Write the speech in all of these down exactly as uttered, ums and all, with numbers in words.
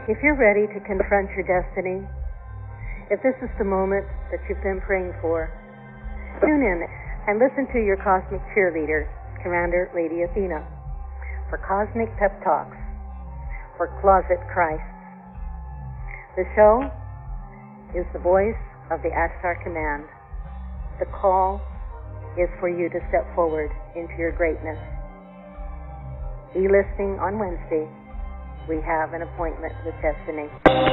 If you're ready to confront your destiny, if this is the moment that you've been praying for, tune in and listen to your cosmic cheerleader, Commander Lady Athena, for Cosmic Pep Talks for Closet Christ. The show is the voice of the Ashtar Command. The call is for you to step forward into your greatness. Be listening on Wednesday. We have an appointment with destiny.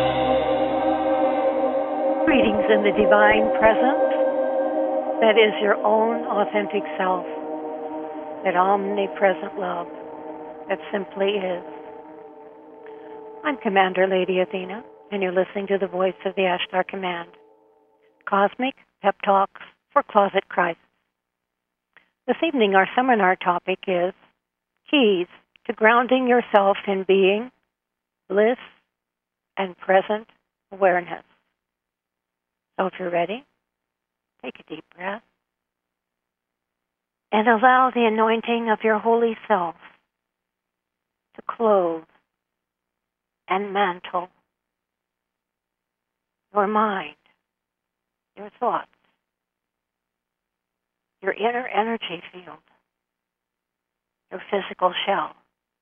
Greetings in the divine presence. That is your own authentic self. That omnipresent love that simply is. I'm Commander Lady Athena, and you're listening to the voice of the Ashtar Command. Cosmic Pep Talks for Closet Christ. This evening our seminar topic is Keys to Grounding Yourself in Being, Bliss, and Present Awareness. So if you're ready, take a deep breath and allow the anointing of your holy self to clothe and mantle your mind, your thoughts, your inner energy field, your physical shell.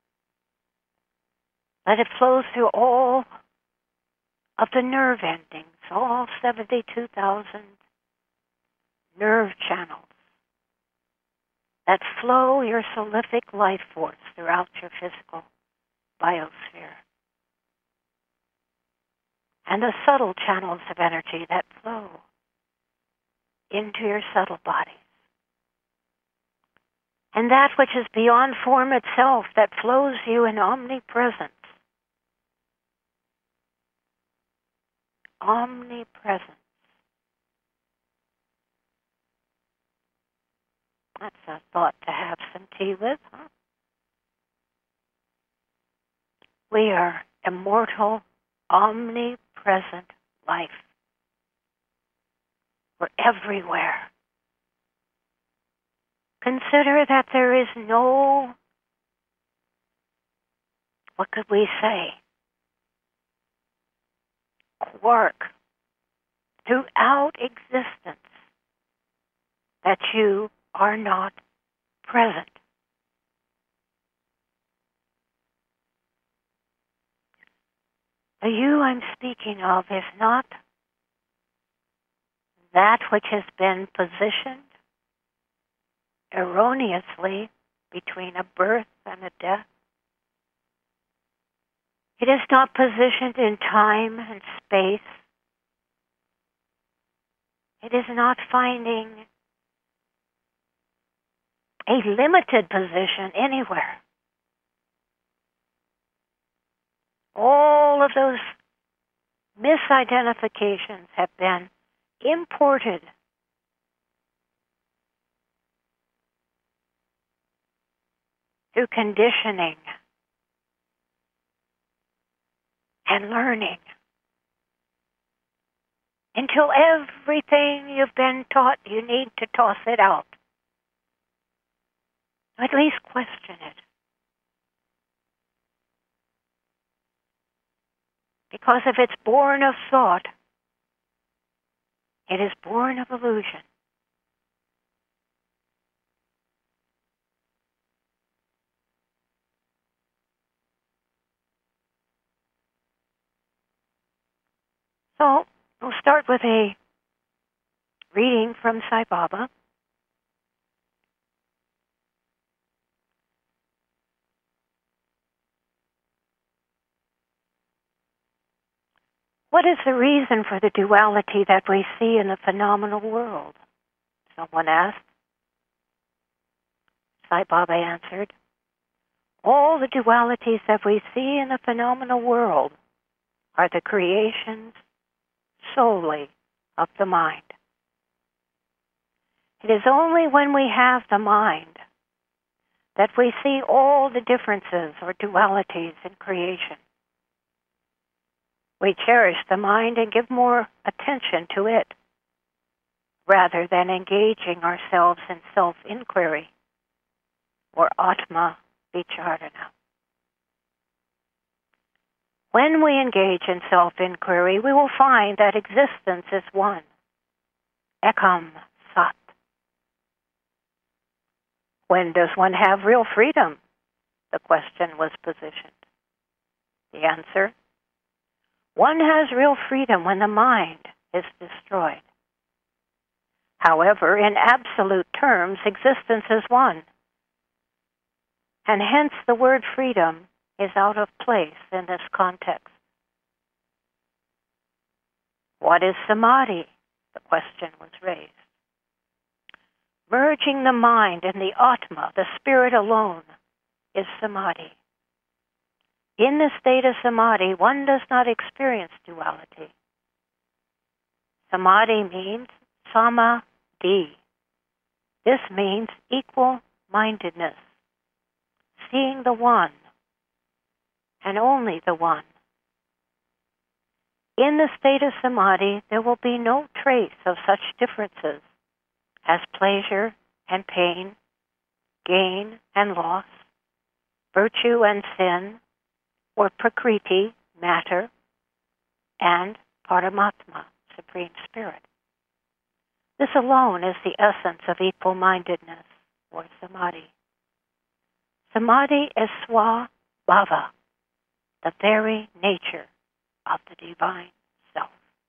Let it flow through all of the nerve endings, all seventy-two thousand nerve channels that flow your prolific life force throughout your physical biosphere. And the subtle channels of energy that flow into your subtle bodies. And that which is beyond form itself that flows you in omnipresence. Omnipresence. That's a thought to have some tea with, huh? We are immortal, omnipresent life. We're everywhere. Consider that there is no, what could we say, quark throughout existence that you are not present. The you I'm speaking of is not that which has been positioned erroneously between a birth and a death. It is not positioned in time and space. It is not finding a limited position anywhere. All of those misidentifications have been imported through conditioning and learning until everything you've been taught, you need to toss it out. At least question it. Because if it's born of thought, it is born of illusion. So, we'll start with a reading from Sai Baba. What is the reason for the duality that we see in the phenomenal world? Someone asked. Sai Baba answered, all the dualities that we see in the phenomenal world are the creations solely of the mind. It is only when we have the mind that we see all the differences or dualities in creation. We cherish the mind and give more attention to it, rather than engaging ourselves in self-inquiry or Atma Vicharana. When we engage in self-inquiry, we will find that existence is one. Ekam Sat. When does one have real freedom? The question was positioned. The answer, one has real freedom when the mind is destroyed. However, in absolute terms, existence is one, and hence the word freedom is out of place in this context. What is samadhi? The question was raised. Merging the mind in the Atma, the spirit alone, is samadhi. In the state of samadhi, one does not experience duality. Samadhi means samadhi. This means equal-mindedness, seeing the one, and only the one. In the state of samadhi, there will be no trace of such differences as pleasure and pain, gain and loss, virtue and sin, or prakriti, matter, and Paramatma, Supreme Spirit. This alone is the essence of equal-mindedness, or samadhi. Samadhi is swabhava, the very nature of the divine self.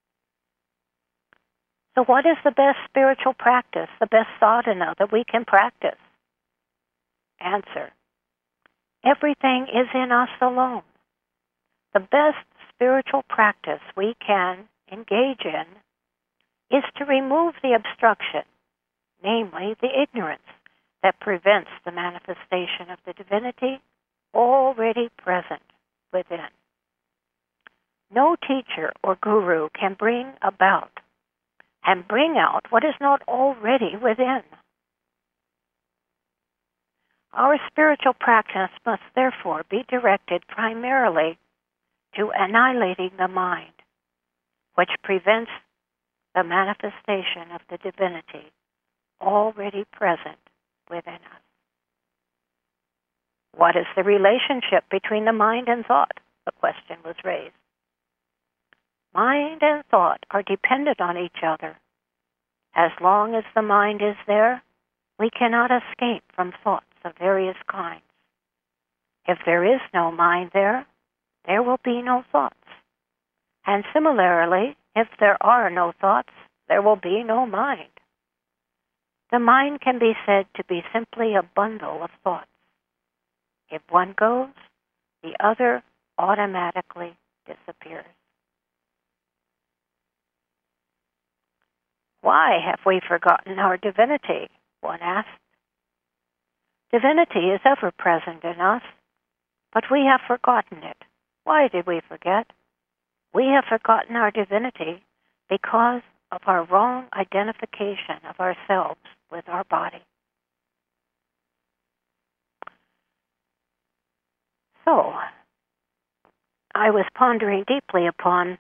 So what is the best spiritual practice, the best sadhana that we can practice? Answer, everything is in us alone. The best spiritual practice we can engage in is to remove the obstruction, namely the ignorance that prevents the manifestation of the divinity already present within. No teacher or guru can bring about and bring out what is not already within. Our spiritual practice must therefore be directed primarily to annihilating the mind, which prevents the manifestation of the divinity already present within us. What is the relationship between the mind and thought? The question was raised. Mind and thought are dependent on each other. As long as the mind is there, we cannot escape from thoughts of various kinds. If there is no mind there, there will be no thoughts. And similarly, if there are no thoughts, there will be no mind. The mind can be said to be simply a bundle of thoughts. If one goes, the other automatically disappears. Why have we forgotten our divinity? One asked. Divinity is ever present in us, but we have forgotten it. Why did we forget? We have forgotten our divinity because of our wrong identification of ourselves with our body. So, I was pondering deeply upon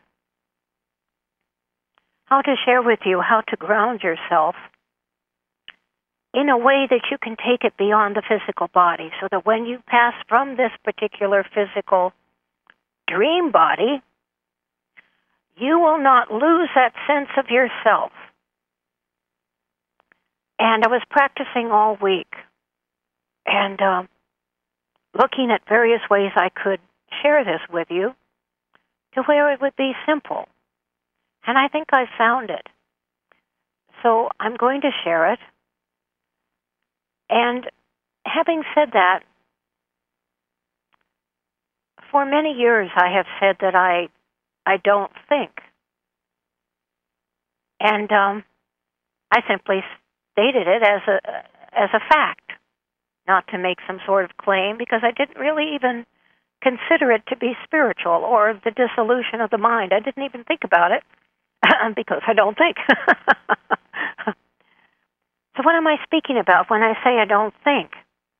how to share with you how to ground yourself in a way that you can take it beyond the physical body, so that when you pass from this particular physical dream body, you will not lose that sense of yourself. And I was practicing all week and uh, looking at various ways I could share this with you to where it would be simple. And I think I found it. So I'm going to share it. And having said that, for many years I have said that I I don't think. And um, I simply stated it as a as a fact, not to make some sort of claim, because I didn't really even consider it to be spiritual or the dissolution of the mind. I didn't even think about it because I don't think. So what am I speaking about when I say I don't think?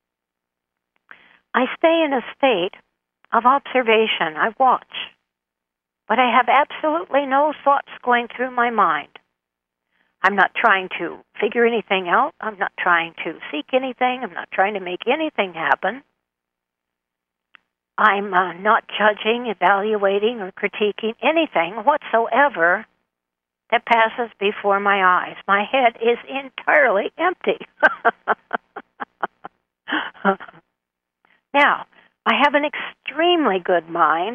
I stay in a state of observation. I watch. But I have absolutely no thoughts going through my mind. I'm not trying to figure anything out. I'm not trying to seek anything. I'm not trying to make anything happen. I'm uh, not judging, evaluating, or critiquing anything whatsoever that passes before my eyes. My head is entirely empty. Now, I have an extremely good mind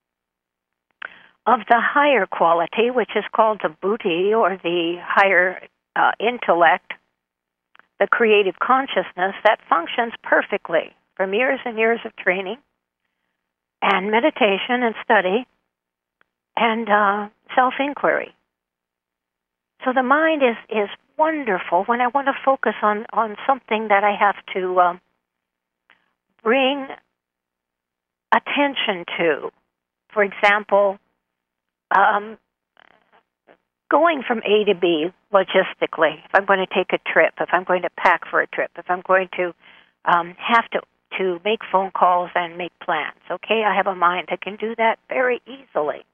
of the higher quality, which is called the buddhi, or the higher uh, intellect, the creative consciousness that functions perfectly from years and years of training and meditation and study and uh, self-inquiry. So the mind is, is wonderful when I want to focus on, on something that I have to uh, bring attention to. For example, um, going from A to B logistically, if I'm going to take a trip, if I'm going to pack for a trip, if I'm going to um, have to, to make phone calls and make plans, okay, I have a mind that can do that very easily.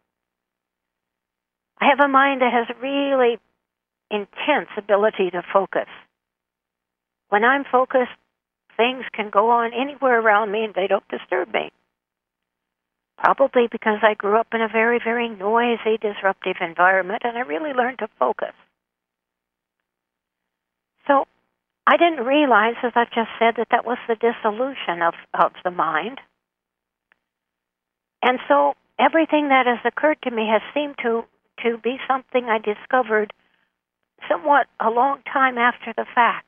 I have a mind that has really intense ability to focus. When I'm focused, things can go on anywhere around me and they don't disturb me. Probably because I grew up in a very, very noisy, disruptive environment, and I really learned to focus. So I didn't realize, as I just said, that that was the dissolution of, of the mind. And so everything that has occurred to me has seemed to, to be something I discovered somewhat a long time after the fact.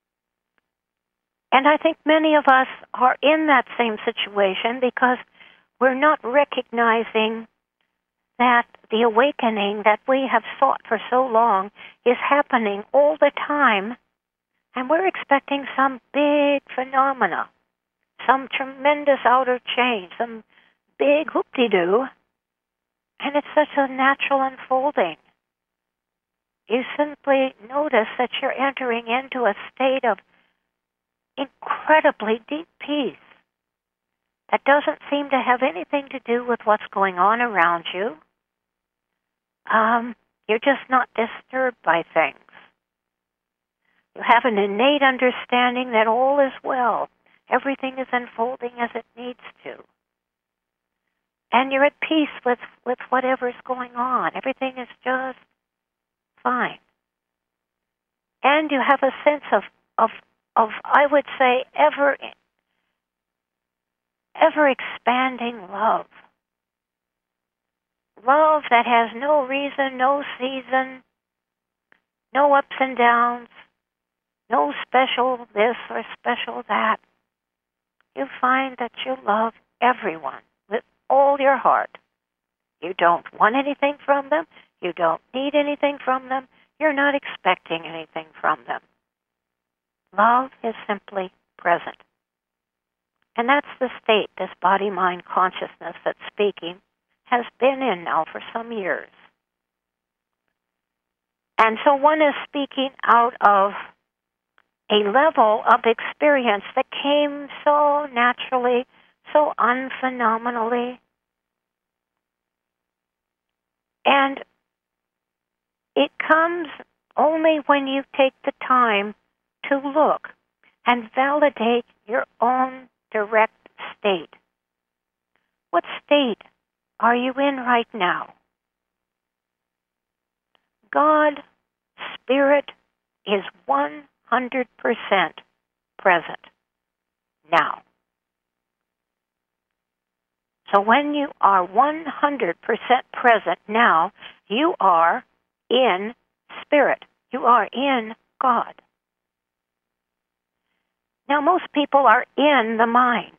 And I think many of us are in that same situation because we're not recognizing that the awakening that we have sought for so long is happening all the time, and we're expecting some big phenomena, some tremendous outer change, some big whoop-de-doo, and it's such a natural unfolding. You simply notice that you're entering into a state of incredibly deep peace that doesn't seem to have anything to do with what's going on around you. Um, you're just not disturbed by things. You have an innate understanding that all is well. Everything is unfolding as it needs to. And you're at peace with, with whatever's going on. Everything is just fine. And you have a sense of, of, of I would say, ever ever expanding love. Love that has no reason, no season, no ups and downs, no special this or special that. You find that you love everyone with all your heart. You don't want anything from them. You don't need anything from them. You're not expecting anything from them. Love is simply present. And that's the state this body-mind consciousness that's speaking has been in now for some years. And so one is speaking out of a level of experience that came so naturally, so unphenomenally. And it comes only when you take the time to look and validate your own direct state. What state are you in right now? God, Spirit, is one hundred percent present now. So when you are one hundred percent present now, you are in Spirit. You are in God. Now, most people are in the mind.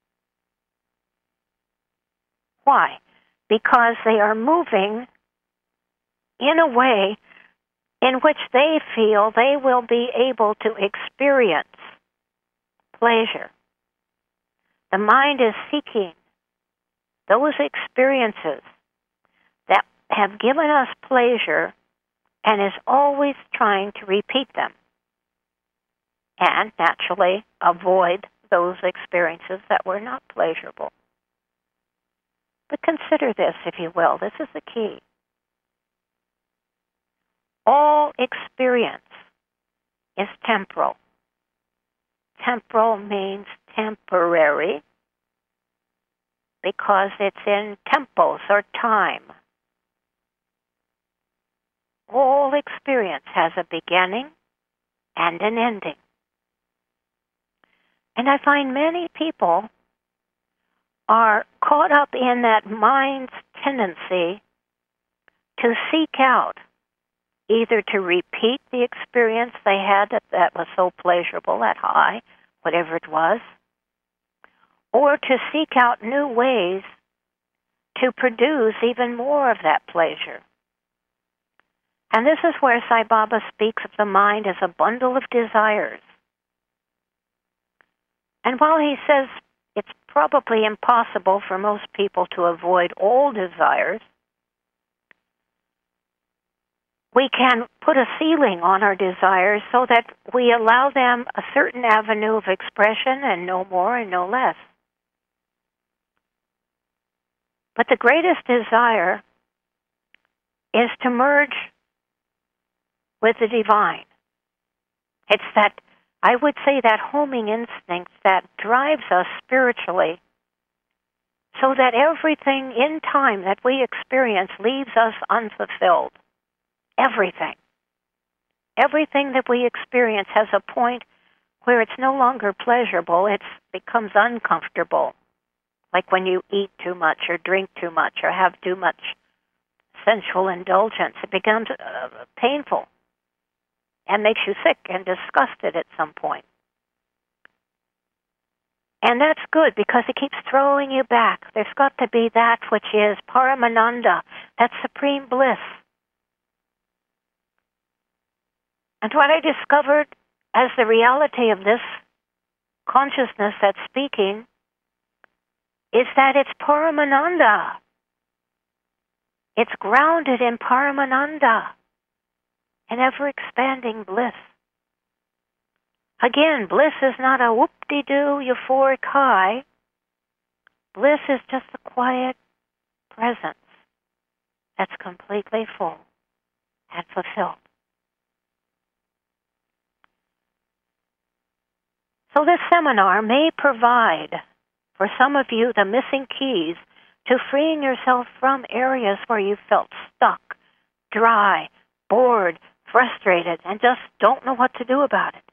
Why? Because they are moving in a way in which they feel they will be able to experience pleasure. The mind is seeking those experiences that have given us pleasure and is always trying to repeat them. And naturally avoid those experiences that were not pleasurable. But consider this, if you will. This is the key. All experience is temporal. Temporal means temporary. because it's in tempos or time. All experience has a beginning and an ending. And I find many people are caught up in that mind's tendency to seek out either to repeat the experience they had that, that was so pleasurable, that high, whatever it was, or to seek out new ways to produce even more of that pleasure. And this is where Sai Baba speaks of the mind as a bundle of desires. And while he says it's probably impossible for most people to avoid all desires, we can put a ceiling on our desires so that we allow them a certain avenue of expression and no more and no less. But the greatest desire is to merge with the divine. It's that, I would say, that homing instinct that drives us spiritually so that everything in time that we experience leaves us unfulfilled. Everything. Everything that we experience has a point where it's no longer pleasurable, it becomes uncomfortable. Like when you eat too much or drink too much or have too much sensual indulgence, it becomes uh, painful and makes you sick and disgusted at some point. And that's good because it keeps throwing you back. There's got to be that which is Paramananda, that supreme bliss. And what I discovered as the reality of this consciousness that's speaking is that it's Paramananda. It's grounded in Paramananda, an ever-expanding bliss. Again, bliss is not a whoop-de-doo euphoric high. Bliss is just a quiet presence that's completely full and fulfilled. So this seminar may provide for some of you the missing keys to freeing yourself from areas where you felt stuck, dry, bored, frustrated, and just don't know what to do about it.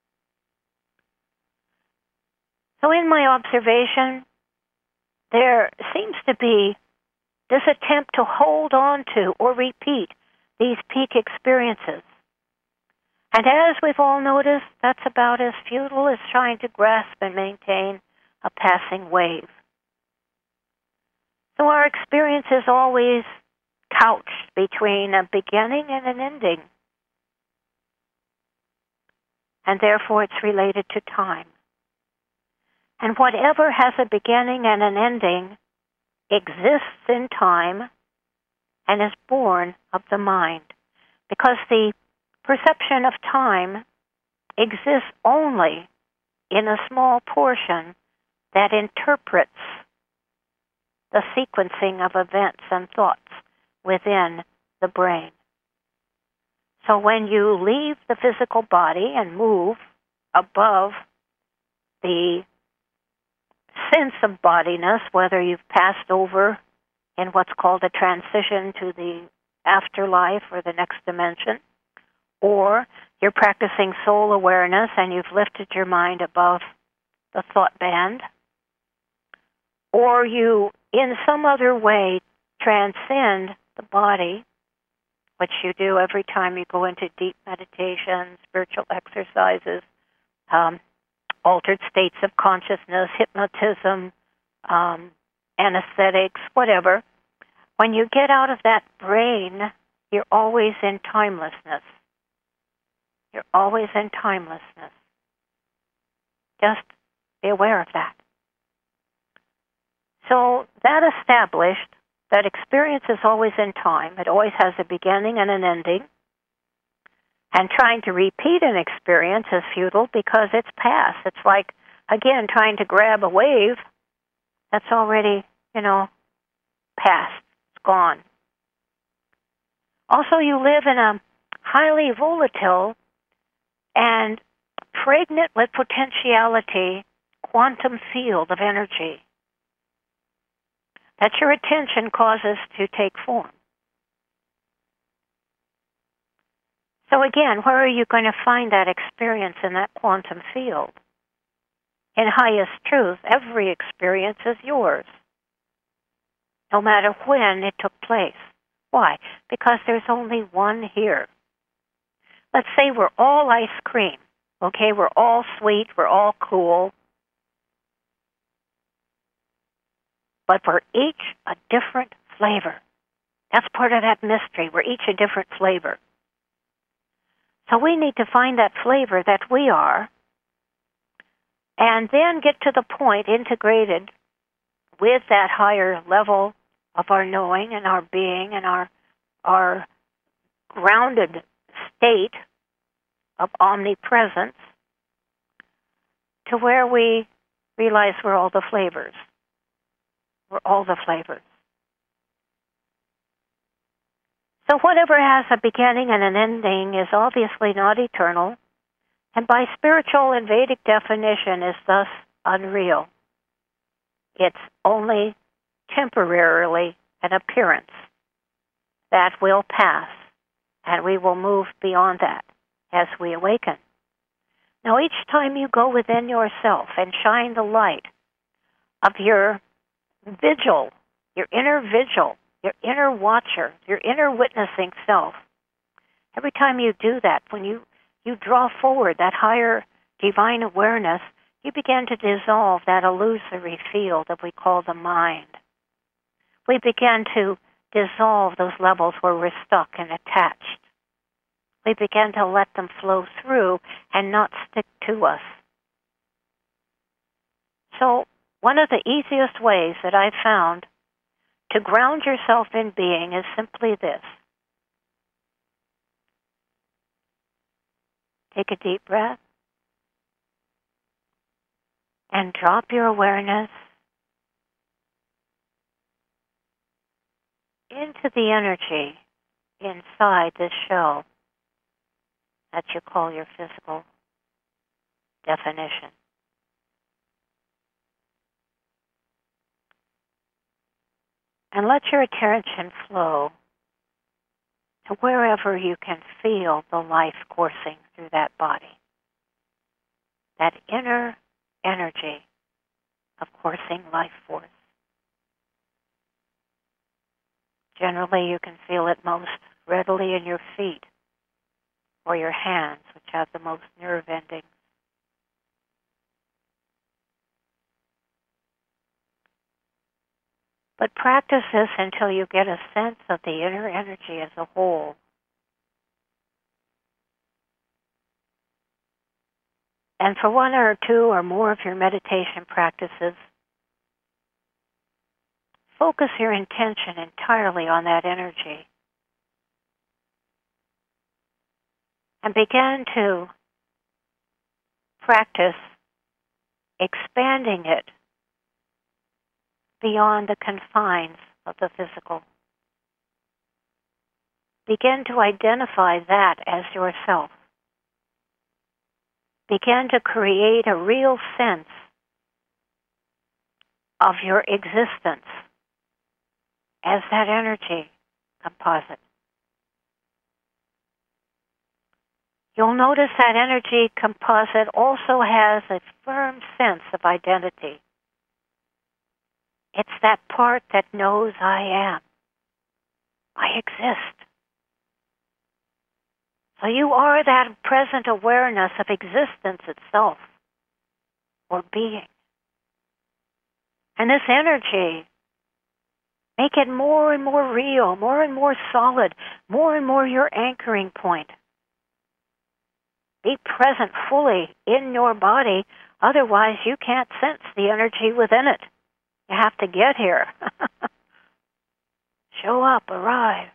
So in my observation, there seems to be this attempt to hold on to or repeat these peak experiences. And as we've all noticed, that's about as futile as trying to grasp and maintain a passing wave. So our experience is always couched between a beginning and an ending. And therefore it's related to time. And whatever has a beginning and an ending exists in time and is born of the mind. Because the perception of time exists only in a small portion that interprets the sequencing of events and thoughts within the brain. So when you leave the physical body and move above the sense of bodiness, whether you've passed over in what's called a transition to the afterlife or the next dimension, or you're practicing soul awareness and you've lifted your mind above the thought band, or you in some other way transcend the body, which you do every time you go into deep meditation, spiritual exercises, um, altered states of consciousness, hypnotism, um, anesthetics, whatever. When you get out of that brain, you're always in timelessness. You're always in timelessness. Just be aware of that. So that established that experience is always in time. It always has a beginning and an ending. And trying to repeat an experience is futile because it's past. It's like, again, trying to grab a wave that's already, you know, past. It's gone. Also, you live in a highly volatile and pregnant with potentiality quantum field of energy. that your attention causes to take form. So again, where are you going to find that experience in that quantum field? In highest truth, every experience is yours, no matter when it took place. Why? Because there's only one here. Let's say we're all ice cream, okay? We're all sweet, we're all cool, but we're each a different flavor. That's part of that mystery. We're each a different flavor. So we need to find that flavor that we are, and then get to the point integrated with that higher level of our knowing and our being and our our grounded state of omnipresence, to where we realize we're all the flavors. We're all the flavors. So whatever has a beginning and an ending is obviously not eternal, and by spiritual and Vedic definition is thus unreal. It's only temporarily an appearance that will pass, and we will move beyond that as we awaken. Now, each time you go within yourself and shine the light of your vigil, your inner vigil, your inner watcher, your inner witnessing self, every time you do that, when you, you draw forward that higher divine awareness, you begin to dissolve that illusory field that we call the mind. We begin to dissolve those levels where we're stuck and attached. We begin to let them flow through and not stick to us. So one of the easiest ways that I've found to ground yourself in being is simply this. Take a deep breath and drop your awareness into the energy inside this shell that you call your physical definition. And let your attention flow to wherever you can feel the life coursing through that body. That inner energy of coursing life force. Generally, you can feel it most readily in your feet or your hands, which have the most nerve endings. But practice this until you get a sense of the inner energy as a whole. And for one or two or more of your meditation practices, focus your intention entirely on that energy. And begin to practice expanding it beyond the confines of the physical. Begin to identify that as yourself. Begin to create a real sense of your existence as that energy composite. You'll notice that energy composite also has a firm sense of identity. It's that part that knows I am. I exist. So you are that present awareness of existence itself, or being. And this energy, make it more and more real, more and more solid, more and more your anchoring point. Be present fully in your body, otherwise you can't sense the energy within it. You have to get here. Show up, arrive.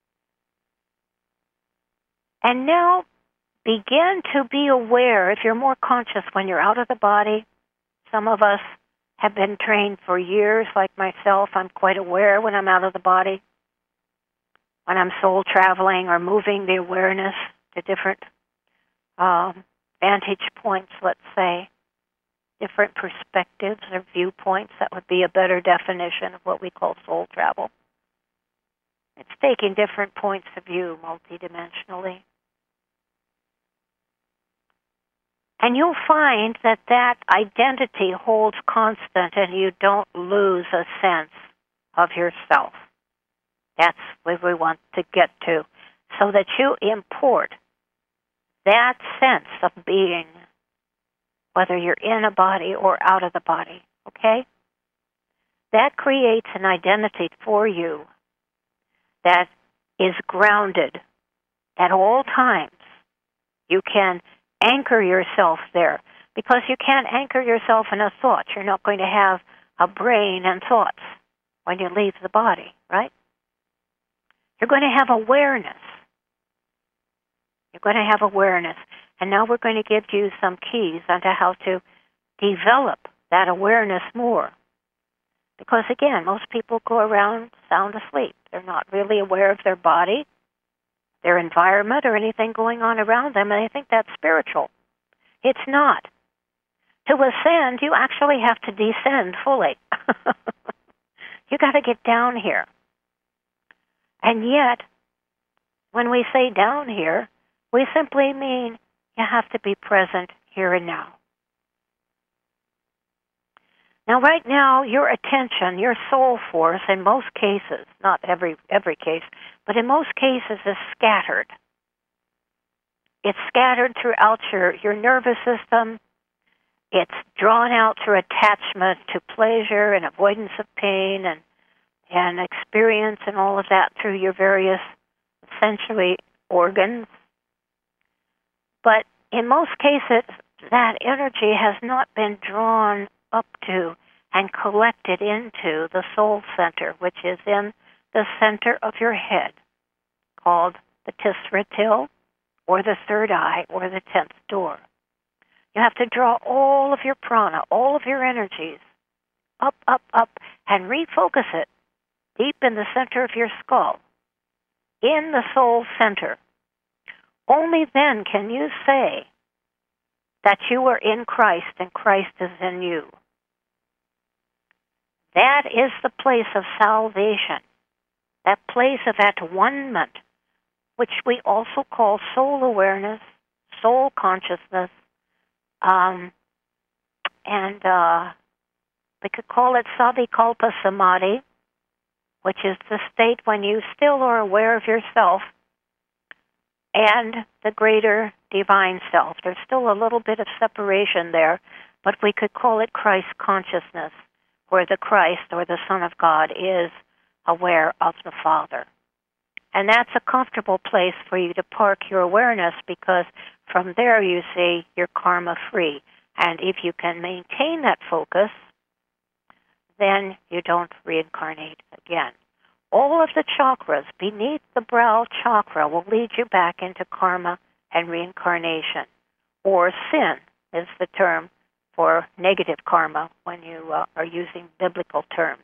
And now begin to be aware, if you're more conscious when you're out of the body. Some of us have been trained for years, like myself. I'm quite aware when I'm out of the body. When I'm soul traveling or moving the awareness to different um, vantage points, let's say. different perspectives or viewpoints. That would be a better definition of what we call soul travel. It's taking different points of view multidimensionally. And you'll find that that identity holds constant and you don't lose a sense of yourself. That's where we want to get to, so that you import that sense of being, whether you're in a body or out of the body, okay? That creates an identity for you that is grounded at all times. You can anchor yourself there, because you can't anchor yourself in a thought. You're not going to have a brain and thoughts when you leave the body, right? You're going to have awareness. You're going to have awareness. And now we're going to give you some keys on to how to develop that awareness more. Because again, most people go around sound asleep. They're not really aware of their body, their environment, or anything going on around them, and they think that's spiritual. It's not. To ascend, you actually have to descend fully. You got to get down here. And yet, when we say down here, we simply mean you have to be present here and now. Now, right now, your attention, your soul force, in most cases, not every every case, but in most cases is scattered. It's scattered throughout your, your nervous system. It's drawn out through attachment to pleasure and avoidance of pain and, and experience and all of that through your various sensory organs. But in most cases, that energy has not been drawn up to and collected into the soul center, which is in the center of your head, called the Tisra Til, or the third eye, or the tenth door. You have to draw all of your prana, all of your energies, up, up, up, and refocus it deep in the center of your skull, in the soul center. Only then can you say that you are in Christ and Christ is in you. That is the place of salvation, that place of at-one-ment, which we also call soul awareness, soul consciousness, um, and uh, we could call it Savikalpa Samadhi, which is the state when you still are aware of yourself and the greater divine self. There's still a little bit of separation there, but we could call it Christ consciousness, where the Christ or the Son of God is aware of the Father. And that's a comfortable place for you to park your awareness, because from there you see you're karma free. And if you can maintain that focus, then you don't reincarnate again. All of the chakras beneath the brow chakra will lead you back into karma and reincarnation. Or sin is the term for negative karma when you uh, are using biblical terms.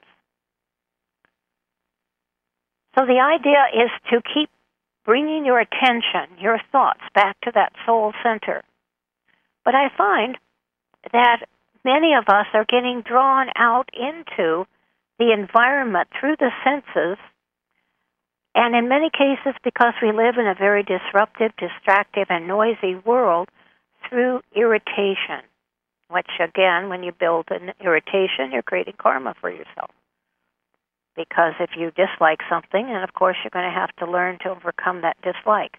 So the idea is to keep bringing your attention, your thoughts, back to that soul center. But I find that many of us are getting drawn out into the environment through the senses, and in many cases, because we live in a very disruptive, distractive, and noisy world, through irritation, which, again, when you build an irritation, you're creating karma for yourself. Because if you dislike something, and of course you're going to have to learn to overcome that dislike.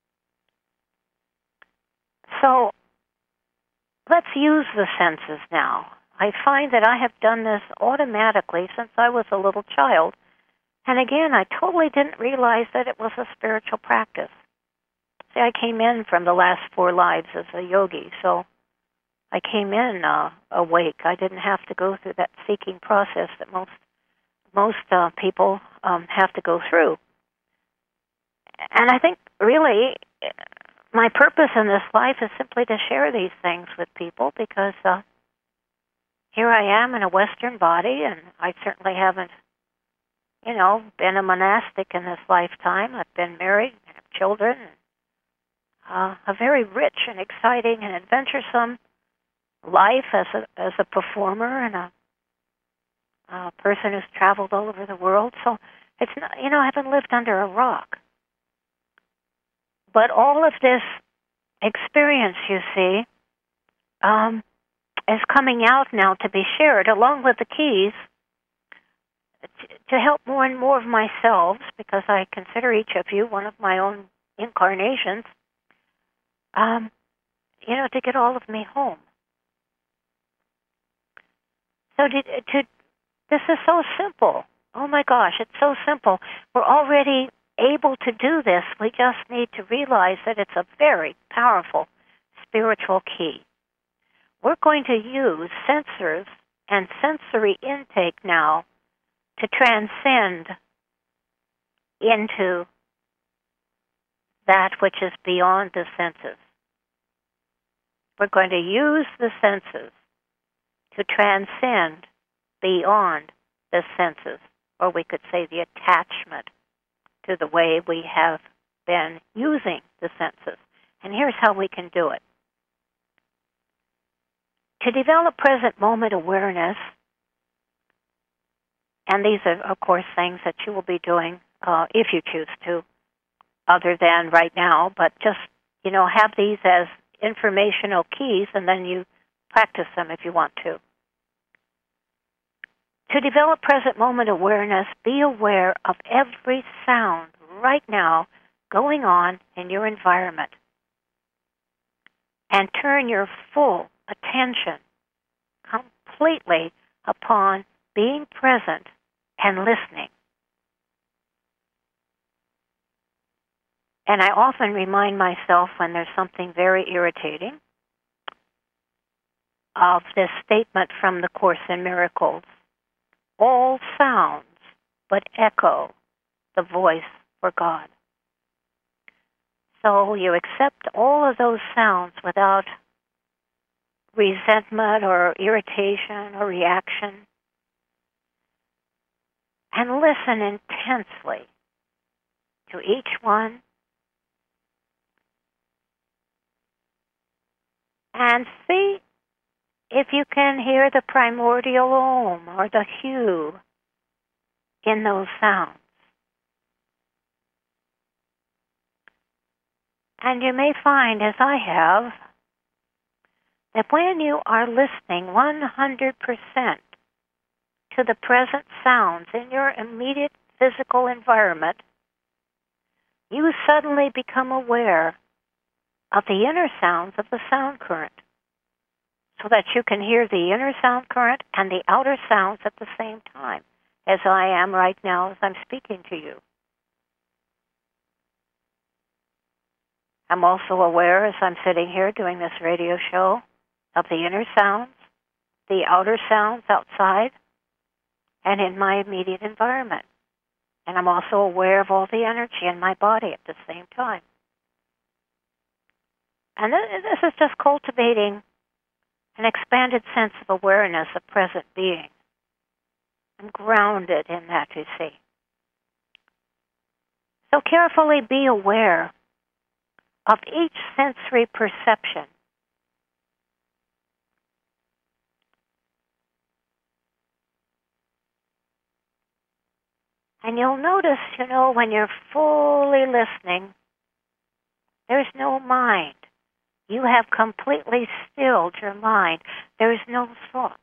So let's use the senses now. I find that I have done this automatically since I was a little child. And again, I totally didn't realize that it was a spiritual practice. See, I came in from the last four lives as a yogi, so I came in uh, awake. I didn't have to go through that seeking process that most most uh, people um, have to go through. And I think, really, my purpose in this life is simply to share these things with people, because uh, here I am in a Western body, and I certainly haven't, you know, been a monastic in this lifetime. I've been married and have children. Uh, a very rich and exciting and adventuresome life as a as a performer and a, a person who's traveled all over the world. So it's not, you know, I haven't lived under a rock. But all of this experience, you see, um, is coming out now to be shared, along with the keys, t- to help more and more of myself, because I consider each of you one of my own incarnations, um, you know, to get all of me home. So to, to, this is so simple. Oh my gosh, it's so simple. We're already able to do this. We just need to realize that it's a very powerful spiritual key. We're going to use sensors and sensory intake now to transcend into that which is beyond the senses. We're going to use the senses to transcend beyond the senses, or we could say the attachment to the way we have been using the senses. And here's how we can do it. To develop present moment awareness, and these are, of course, things that you will be doing uh, if you choose to, other than right now, but just, you know, have these as informational keys, and then you practice them if you want to. To develop present moment awareness, be aware of every sound right now going on in your environment, and turn your full attention completely upon being present and listening. And I often remind myself when there's something very irritating of this statement from the Course in Miracles: all sounds but echo the voice for God. So you accept all of those sounds without resentment or irritation or reaction, and listen intensely to each one, and see if you can hear the primordial Om or the hue in those sounds. And you may find, as I have, that when you are listening one hundred percent to the present sounds in your immediate physical environment, you suddenly become aware of the inner sounds of the sound current, so that you can hear the inner sound current and the outer sounds at the same time, as I am right now as I'm speaking to you. I'm also aware, as I'm sitting here doing this radio show, of the inner sounds, the outer sounds outside, and in my immediate environment. And I'm also aware of all the energy in my body at the same time. And this is just cultivating an expanded sense of awareness of present being. I'm grounded in that, you see. So carefully be aware of each sensory perception. And you'll notice, you know, when you're fully listening, there's no mind. You have completely stilled your mind. There's no thoughts.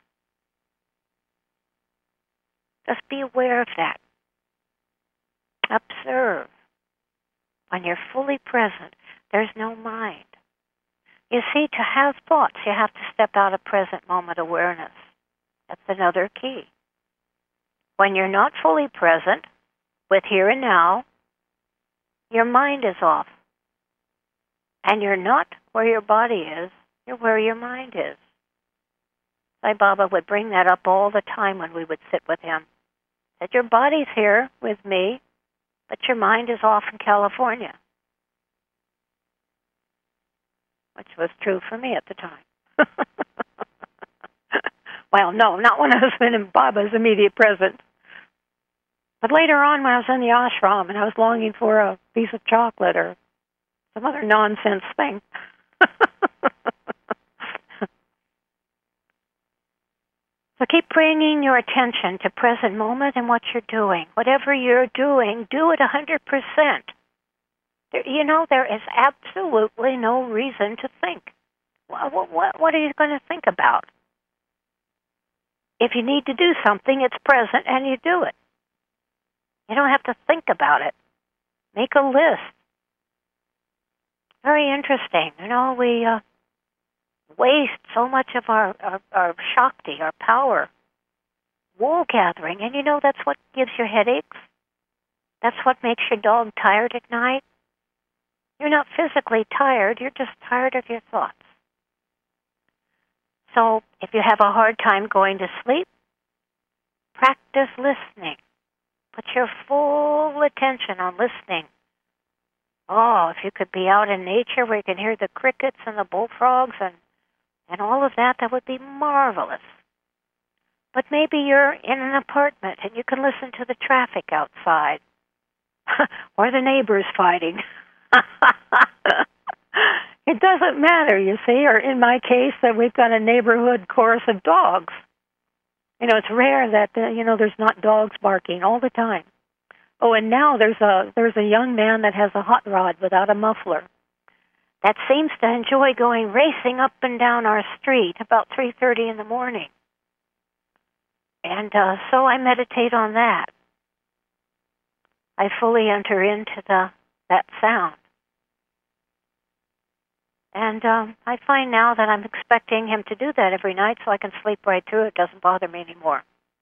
Just be aware of that. Observe. When you're fully present, there's no mind. You see, to have thoughts, you have to step out of present moment awareness. That's another key. When you're not fully present with here and now, your mind is off. And you're not where your body is, you're where your mind is. Sai Baba would bring that up all the time when we would sit with him. That your body's here with me, but your mind is off in California. Which was true for me at the time. Well, no, not when I was in Baba's immediate presence. But later on, when I was in the ashram and I was longing for a piece of chocolate or some other nonsense thing. So keep bringing your attention to present moment and what you're doing. Whatever you're doing, do it one hundred percent. There, you know, there is absolutely no reason to think. What, what, what are you going to think about? If you need to do something, it's present and you do it. You don't have to think about it. Make a list. Very interesting. You know, we uh, waste so much of our, our, our Shakti, our power, wool gathering. And you know that's what gives you headaches? That's what makes your dog tired at night? You're not physically tired, you're just tired of your thoughts. So if you have a hard time going to sleep, practice listening. Put your full attention on listening. Oh, if you could be out in nature where you can hear the crickets and the bullfrogs and, and all of that, that would be marvelous. But maybe you're in an apartment and you can listen to the traffic outside or the neighbors fighting. It doesn't matter, you see, or in my case, that we've got a neighborhood chorus of dogs. You know, it's rare that, uh, you know, there's not dogs barking all the time. Oh, and now there's a there's a young man that has a hot rod without a muffler that seems to enjoy going racing up and down our street about three thirty in the morning. And uh, so I meditate on that. I fully enter into the that sound. And um, I find now that I'm expecting him to do that every night so I can sleep right through it. It doesn't bother me anymore.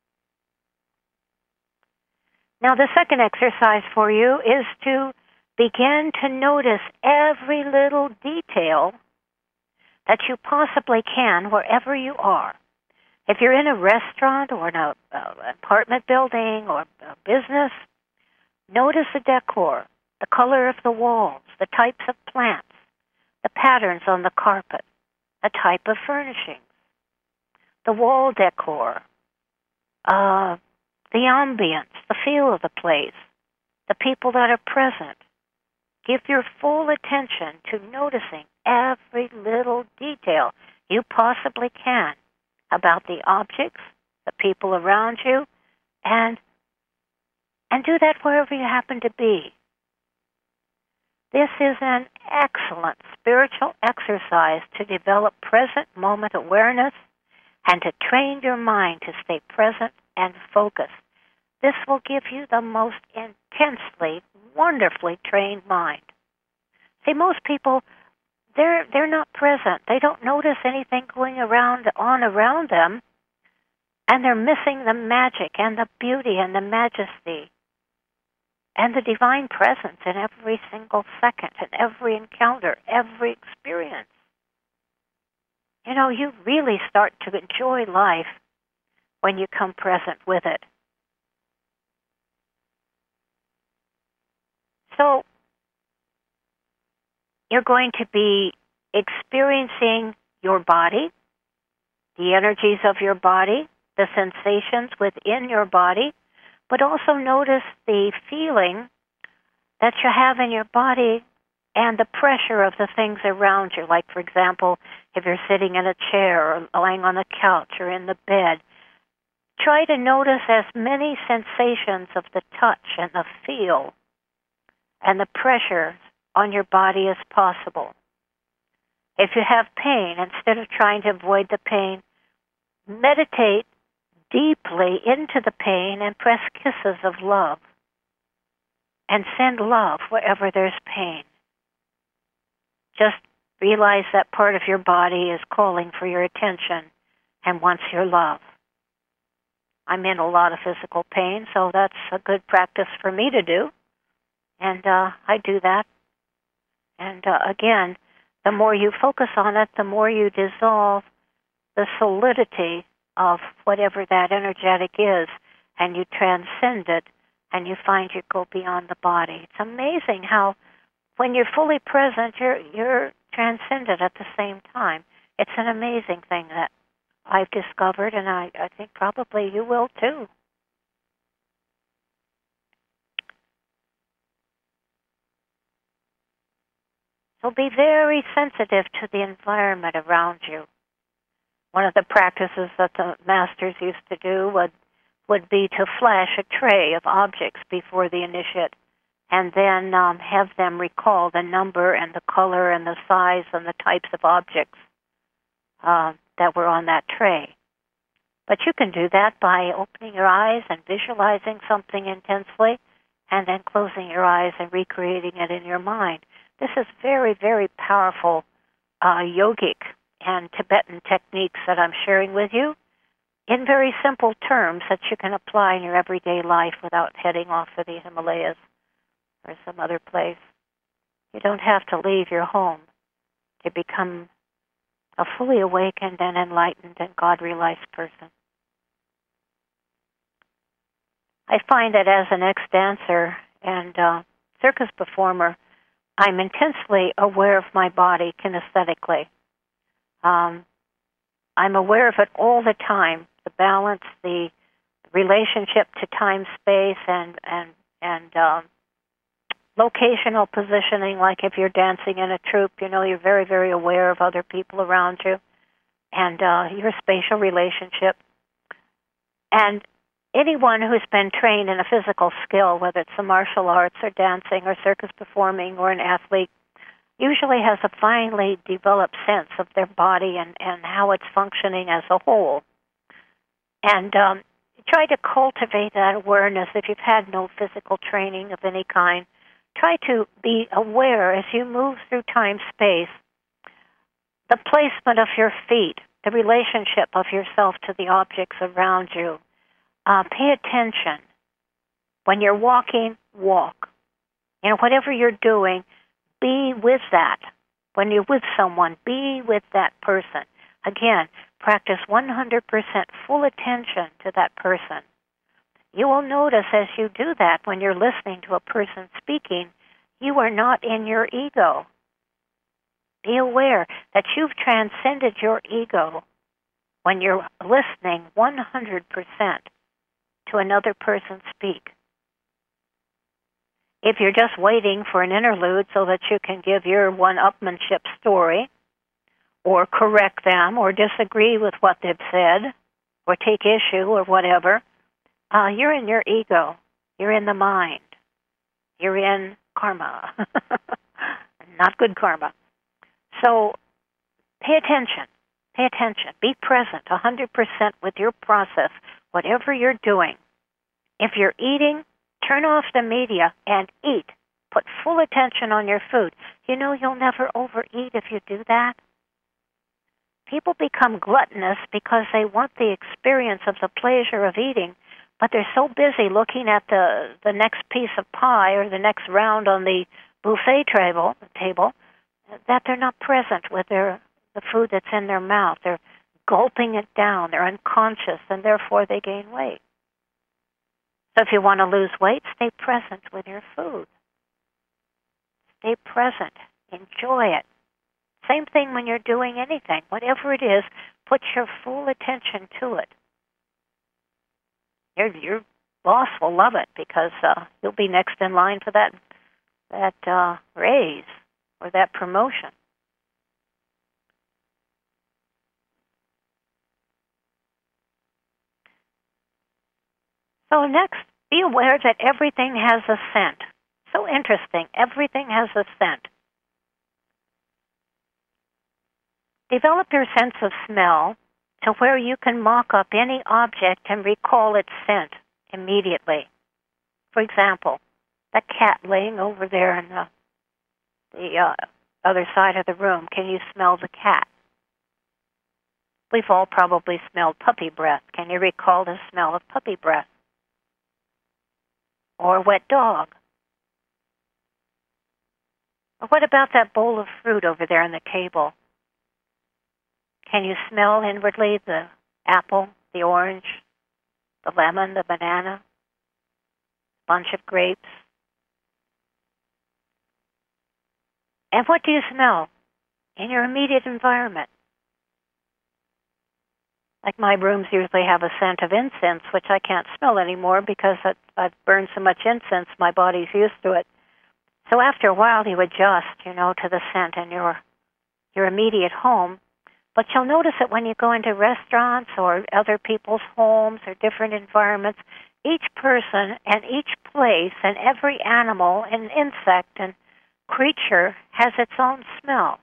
Now, the second exercise for you is to begin to notice every little detail that you possibly can wherever you are. If you're in a restaurant or in an apartment building or a business, notice the decor, the color of the walls, the types of plants, the patterns on the carpet, the type of furnishings, the wall decor, uh, the ambience, the feel of the place, the people that are present. Give your full attention to noticing every little detail you possibly can about the objects, the people around you, and and do that wherever you happen to be. This is an excellent spiritual exercise to develop present moment awareness and to train your mind to stay present and focused. This will give you the most intensely, wonderfully trained mind. See, most people, they're they're not present. They don't notice anything going around on around them, and they're missing the magic and the beauty and the majesty and the divine presence in every single second, in every encounter, every experience. You know, you really start to enjoy life when you come present with it. So, you're going to be experiencing your body, the energies of your body, the sensations within your body, but also notice the feeling that you have in your body and the pressure of the things around you. Like, for example, if you're sitting in a chair or lying on the couch or in the bed, try to notice as many sensations of the touch and the feel and the pressure on your body as possible. If you have pain, instead of trying to avoid the pain, meditate deeply into the pain and press kisses of love. And send love wherever there's pain. Just realize that part of your body is calling for your attention and wants your love. I'm in a lot of physical pain, so that's a good practice for me to do. And uh, I do that. And uh, again, the more you focus on it, the more you dissolve the solidity of whatever that energetic is, and you transcend it, and you find you go beyond the body. It's amazing how when you're fully present, you're, you're transcended at the same time. It's an amazing thing that I've discovered, and I, I think probably you will too. So be very sensitive to the environment around you. One of the practices that the masters used to do would would be to flash a tray of objects before the initiate, and then um, have them recall the number and the color and the size and the types of objects uh, that were on that tray. But you can do that by opening your eyes and visualizing something intensely, and then closing your eyes and recreating it in your mind. This is very, very powerful uh, yogic and Tibetan techniques that I'm sharing with you in very simple terms that you can apply in your everyday life without heading off to the Himalayas or some other place. You don't have to leave your home to become a fully awakened and enlightened and God-realized person. I find that as an ex-dancer and uh, circus performer, I'm intensely aware of my body kinesthetically. Um, I'm aware of it all the time, the balance, the relationship to time, space, and, and, and um, locational positioning. Like if you're dancing in a troupe, you know, you're very, very aware of other people around you and uh, your spatial relationship. And anyone who's been trained in a physical skill, whether it's the martial arts or dancing or circus performing or an athlete, usually has a finely developed sense of their body and, and how it's functioning as a whole. And um, try to cultivate that awareness. If you've had no physical training of any kind, try to be aware as you move through time-space, the placement of your feet, the relationship of yourself to the objects around you. Uh, pay attention. When you're walking, walk. You know, whatever you're doing, be with that. When you're with someone, be with that person. Again, practice one hundred percent full attention to that person. You will notice as you do that, when you're listening to a person speaking, you are not in your ego. Be aware that you've transcended your ego when you're listening one hundred percent to another person speak. If you're just waiting for an interlude so that you can give your one-upmanship story, or correct them, or disagree with what they've said, or take issue, or whatever, uh, you're in your ego. You're in the mind. You're in karma. Not good karma. So pay attention. Pay attention. Be present one hundred percent with your process, whatever you're doing. If you're eating, turn off the media and eat. Put full attention on your food. You know you'll never overeat if you do that. People become gluttonous because they want the experience of the pleasure of eating, but they're so busy looking at the, the next piece of pie or the next round on the buffet table, table that they're not present with their the food that's in their mouth. They're gulping it down. They're unconscious, and therefore they gain weight. So if you want to lose weight, stay present with your food. Stay present. Enjoy it. Same thing when you're doing anything. Whatever it is, put your full attention to it. Your, your boss will love it because uh, you'll be next in line for that, that uh, raise or that promotion. So next, be aware that everything has a scent. So interesting. Everything has a scent. Develop your sense of smell to where you can mock up any object and recall its scent immediately. For example, the cat laying over there in the, the uh, other side of the room. Can you smell the cat? We've all probably smelled puppy breath. Can you recall the smell of puppy breath? Or wet dog? Or what about that bowl of fruit over there on the table? Can you smell inwardly the apple, the orange, the lemon, the banana, bunch of grapes? And what do you smell in your immediate environment? Like my rooms usually have a scent of incense, which I can't smell anymore because I've burned so much incense, my body's used to it. So after a while, you adjust, you know, to the scent in your your immediate home. But you'll notice that when you go into restaurants or other people's homes or different environments, each person and each place and every animal and insect and creature has its own smell.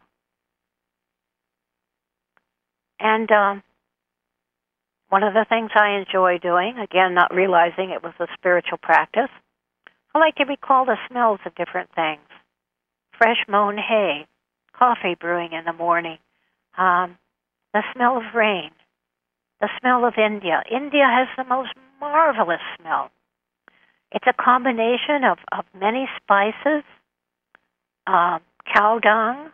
And um, one of the things I enjoy doing, again, not realizing it was a spiritual practice, I like to recall the smells of different things. Fresh mown hay, coffee brewing in the morning, um, the smell of rain, the smell of India. India has the most marvelous smell. It's a combination of, of many spices, uh, cow dung,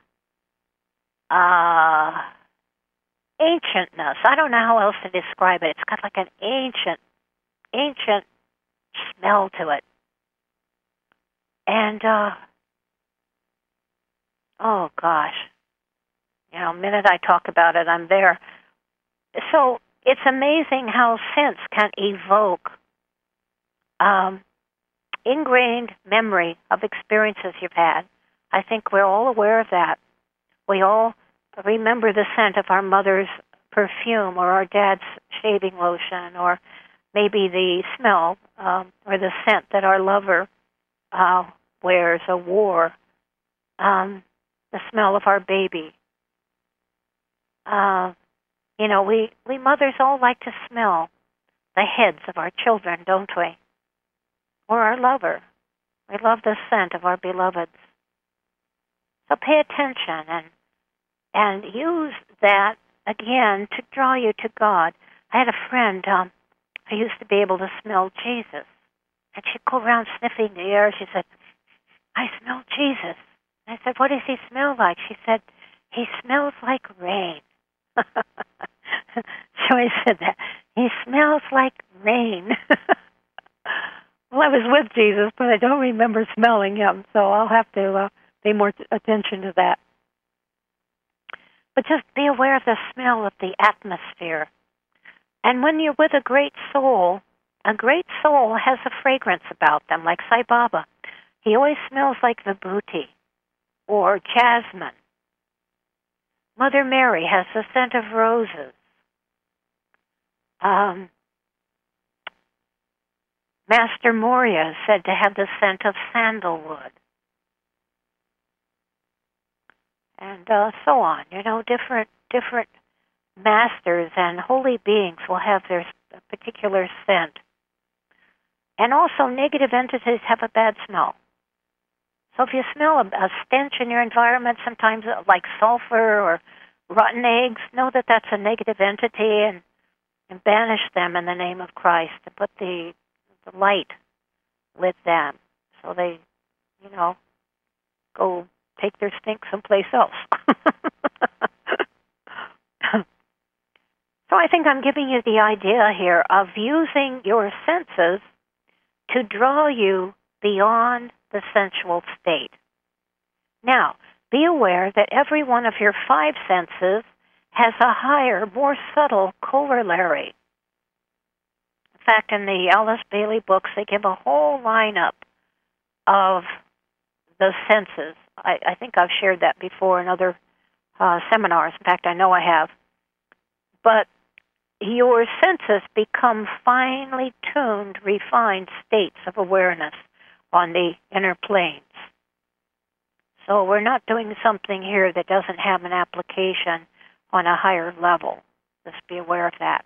uh, ancientness. I don't know how else to describe it. It's got like an ancient, ancient smell to it. And, uh, oh gosh, you know, the minute I talk about it, I'm there. So it's amazing how scents can evoke um, ingrained memory of experiences you've had. I think we're all aware of that. We all remember the scent of our mother's perfume or our dad's shaving lotion, or maybe the smell um, or the scent that our lover uh, wears or wore, um, the smell of our baby. Uh, you know, we, we mothers all like to smell the heads of our children, don't we? Or our lover. We love the scent of our beloveds. So pay attention and and use that, again, to draw you to God. I had a friend um, who used to be able to smell Jesus. And she'd go around sniffing the air. She said, I smell Jesus. And I said, what does he smell like? She said, he smells like rain. So I said that. He smells like rain. Well, I was with Jesus, but I don't remember smelling him, so I'll have to uh, pay more t- attention to that. But just be aware of the smell of the atmosphere. And when you're with a great soul, a great soul has a fragrance about them, like Sai Baba. He always smells like vibhuti or jasmine. Mother Mary has the scent of roses. Um, Master Moria is said to have the scent of sandalwood. And uh, so on. You know, different different masters and holy beings will have their particular scent. And also, negative entities have a bad smell. So if you smell a, a stench in your environment, sometimes like sulfur or rotten eggs, know that that's a negative entity and, and banish them in the name of Christ and put the, the light with them so they, you know, go take their stink someplace else. So I think I'm giving you the idea here of using your senses to draw you beyond the sensual state. Now, be aware that every one of your five senses has a higher, more subtle corollary. In fact, in the Alice Bailey books, they give a whole lineup of the senses. I, I think I've shared that before in other uh, seminars. In fact, I know I have. But your senses become finely tuned, refined states of awareness on the inner planes. So we're not doing something here that doesn't have an application on a higher level. Just be aware of that.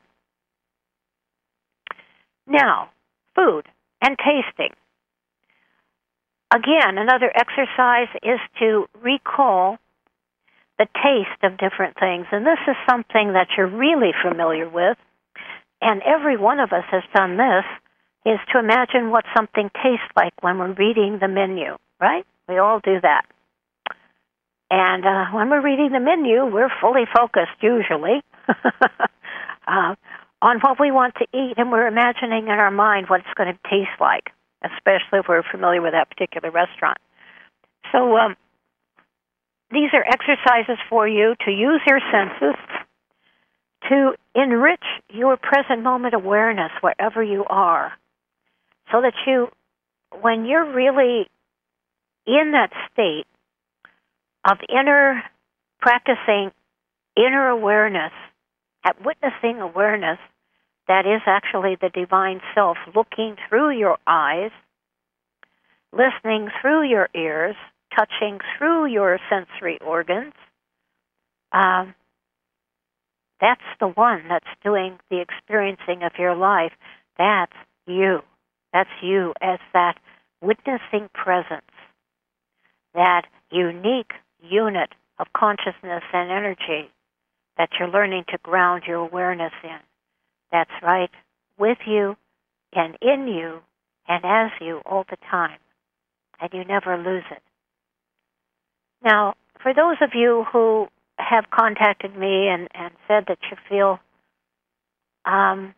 Now, food and tasting. Again, another exercise is to recall the taste of different things. And this is something that you're really familiar with, and every one of us has done this, is to imagine what something tastes like when we're reading the menu, right? We all do that. And uh, when we're reading the menu, we're fully focused, usually, uh, on what we want to eat, and we're imagining in our mind what it's going to taste like, especially if we're familiar with that particular restaurant. So um, these are exercises for you to use your senses to enrich your present moment awareness wherever you are, so that you, when you're really in that state of inner practicing inner awareness, at witnessing awareness that is actually the divine self looking through your eyes, listening through your ears, touching through your sensory organs. Um, that's the one that's doing the experiencing of your life. That's you. That's you as that witnessing presence, that unique unit of consciousness and energy that you're learning to ground your awareness in. That's right, with you and in you and as you all the time, and you never lose it. Now, for those of you who have contacted me and, and said that you feel um,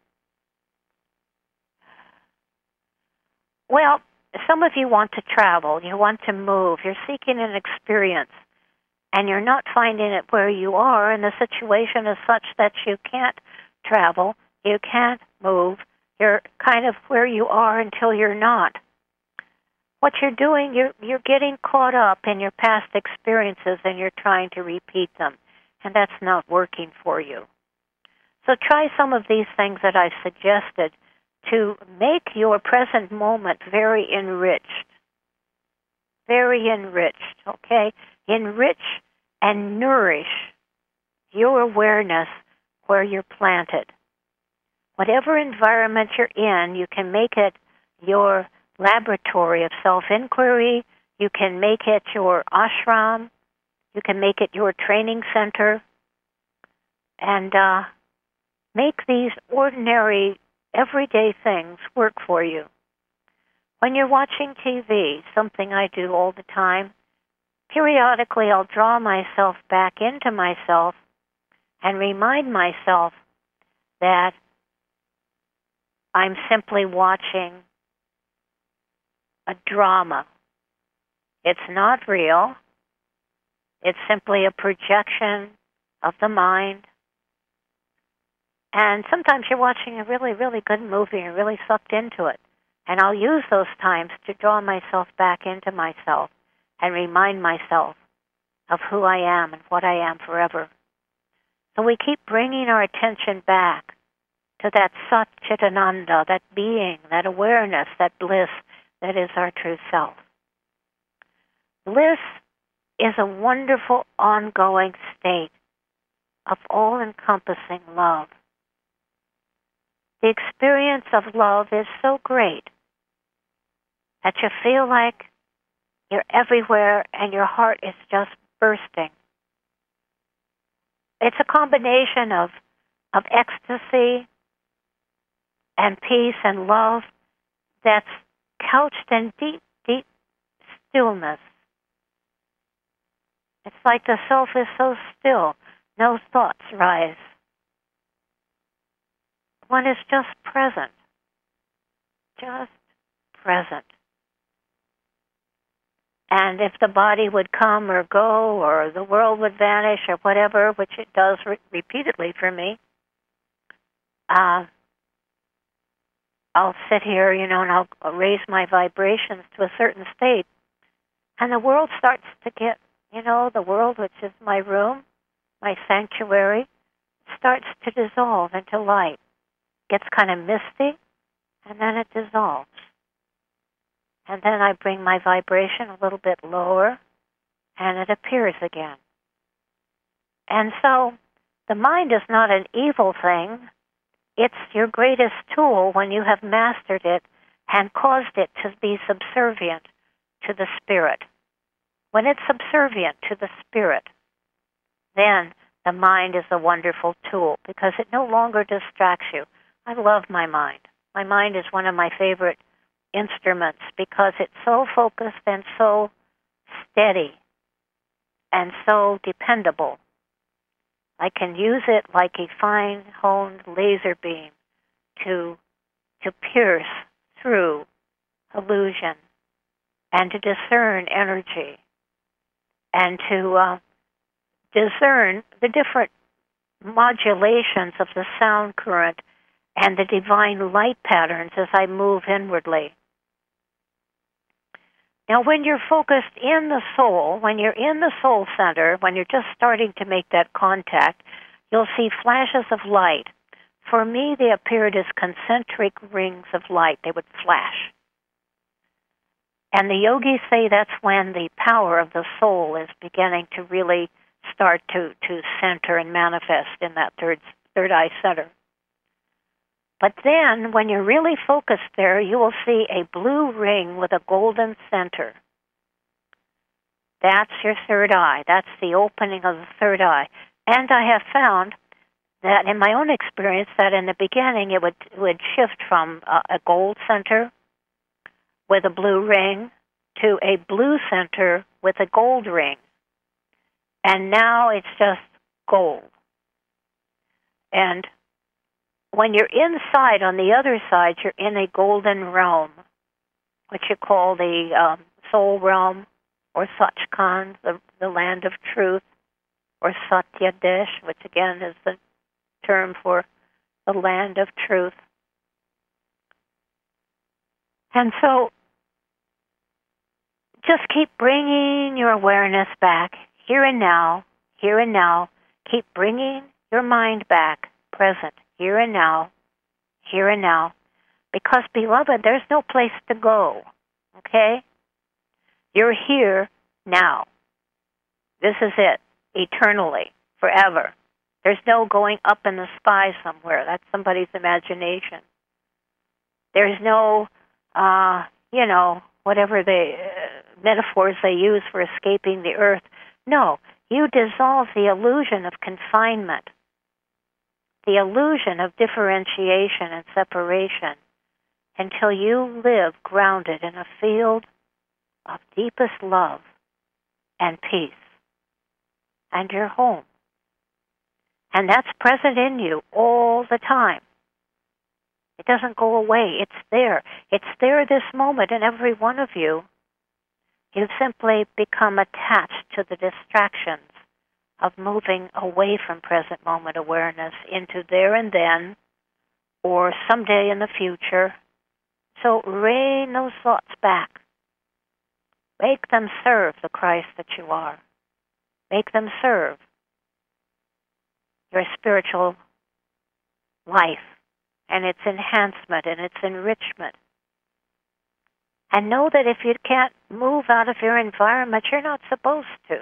well, some of you want to travel, you want to move, you're seeking an experience, and you're not finding it where you are, and the situation is such that you can't travel, you can't move, you're kind of where you are until you're not. What you're doing, you're, you're getting caught up in your past experiences and you're trying to repeat them, and that's not working for you. So try some of these things that I've suggested to make your present moment very enriched. Very enriched, okay? Enrich and nourish your awareness where you're planted. Whatever environment you're in, you can make it your laboratory of self-inquiry. You can make it your ashram. You can make it your training center. And uh, make these ordinary, everyday things work for you. When you're watching T V, something I do all the time, periodically I'll draw myself back into myself and remind myself that I'm simply watching a drama. It's not real. It's simply a projection of the mind. And sometimes you're watching a really, really good movie and really sucked into it. And I'll use those times to draw myself back into myself and remind myself of who I am and what I am forever. So we keep bringing our attention back to that Sat Chit Ananda, that being, that awareness, that bliss that is our true self. Bliss is a wonderful ongoing state of all-encompassing love. The experience of love is so great that you feel like you're everywhere and your heart is just bursting. It's a combination of, of ecstasy and peace and love that's couched in deep, deep stillness. It's like the self is so still, no thoughts rise. One is just present, just present. And if the body would come or go, or the world would vanish, or whatever, which it does re- repeatedly for me, uh, I'll sit here, you know, and I'll, I'll raise my vibrations to a certain state, and the world starts to get, you know, the world, which is my room, my sanctuary, starts to dissolve into light. Gets kind of misty, and then it dissolves. And then I bring my vibration a little bit lower, and it appears again. And so the mind is not an evil thing. It's your greatest tool when you have mastered it and caused it to be subservient to the spirit. When it's subservient to the spirit, then the mind is a wonderful tool because it no longer distracts you. I love my mind. My mind is one of my favorite instruments because it's so focused and so steady and so dependable. I can use it like a fine-honed laser beam to, to pierce through illusion and to discern energy and to uh, discern the different modulations of the sound current and the divine light patterns as I move inwardly. Now, when you're focused in the soul, when you're in the soul center, when you're just starting to make that contact, you'll see flashes of light. For me, they appeared as concentric rings of light. They would flash. And the yogis say that's when the power of the soul is beginning to really start to, to center and manifest in that third, third eye center. But then, when you're really focused there, you will see a blue ring with a golden center. That's your third eye. That's the opening of the third eye. And I have found that in my own experience, that in the beginning it would, would shift from a, a gold center with a blue ring to a blue center with a gold ring. And now it's just gold. And when you're inside, on the other side, you're in a golden realm, which you call the um, soul realm, or Sachkhand, the, the land of truth, or Satya Desh, which again is the term for the land of truth. And so just keep bringing your awareness back, here and now, here and now. Keep bringing your mind back, present, here and now, here and now. Because, beloved, there's no place to go, okay? You're here now. This is it, eternally, forever. There's no going up in the sky somewhere. That's somebody's imagination. There's no, uh, you know, whatever the uh, metaphors they use for escaping the earth. No, you dissolve the illusion of confinement, the illusion of differentiation and separation, until you live grounded in a field of deepest love and peace. And you're home. And that's present in you all the time. It doesn't go away. It's there. It's there this moment in every one of you. You've simply become attached to the distractions of moving away from present moment awareness into there and then, or someday in the future. So rein those thoughts back. Make them serve the Christ that you are. Make them serve your spiritual life and its enhancement and its enrichment. And know that if you can't move out of your environment, you're not supposed to.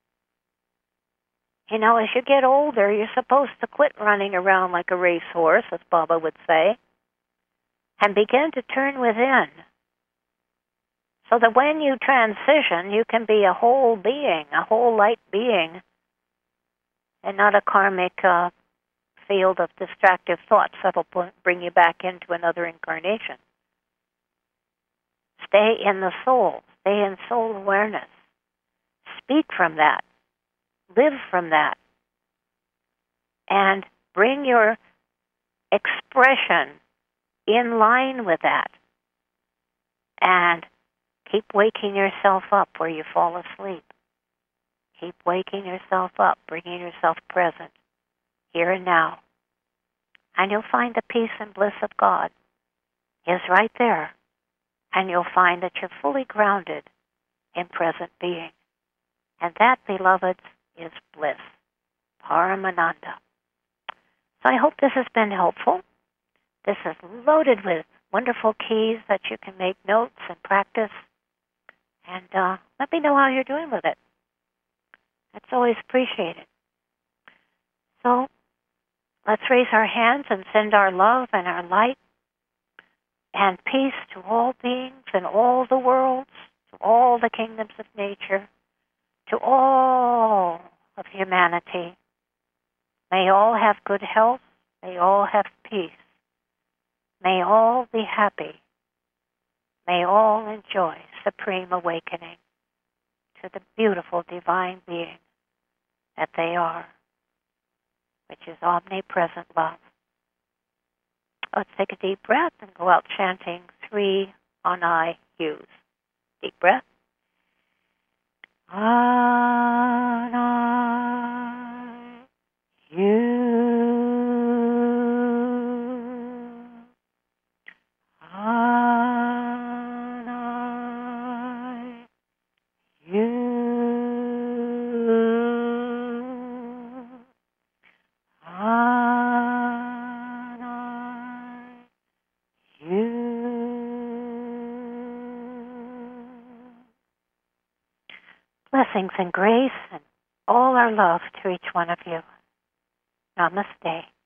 You know, as you get older, you're supposed to quit running around like a racehorse, as Baba would say, and begin to turn within. So that when you transition, you can be a whole being, a whole light being, and not a karmic uh, field of distractive thoughts that will bring you back into another incarnation. Stay in the soul. Stay in soul awareness. Speak from that. Live from that. And bring your expression in line with that. And keep waking yourself up where you fall asleep. Keep waking yourself up, bringing yourself present, here and now. And you'll find the peace and bliss of God is right there. And you'll find that you're fully grounded in present being. And that, beloveds, is bliss, Paramananda. So I hope this has been helpful. This is loaded with wonderful keys that you can make notes and practice. And uh, let me know how you're doing with it. That's always appreciated. So let's raise our hands and send our love and our light and peace to all beings in all the worlds, to all the kingdoms of nature, to all of humanity. May all have good health. May all have peace. May all be happy. May all enjoy supreme awakening to the beautiful divine being that they are, which is omnipresent love. Let's take a deep breath and go out chanting three Anai hues. Deep breath. Anai hu. Anai hu. blessings and grace and all our love to each one of you. Namaste.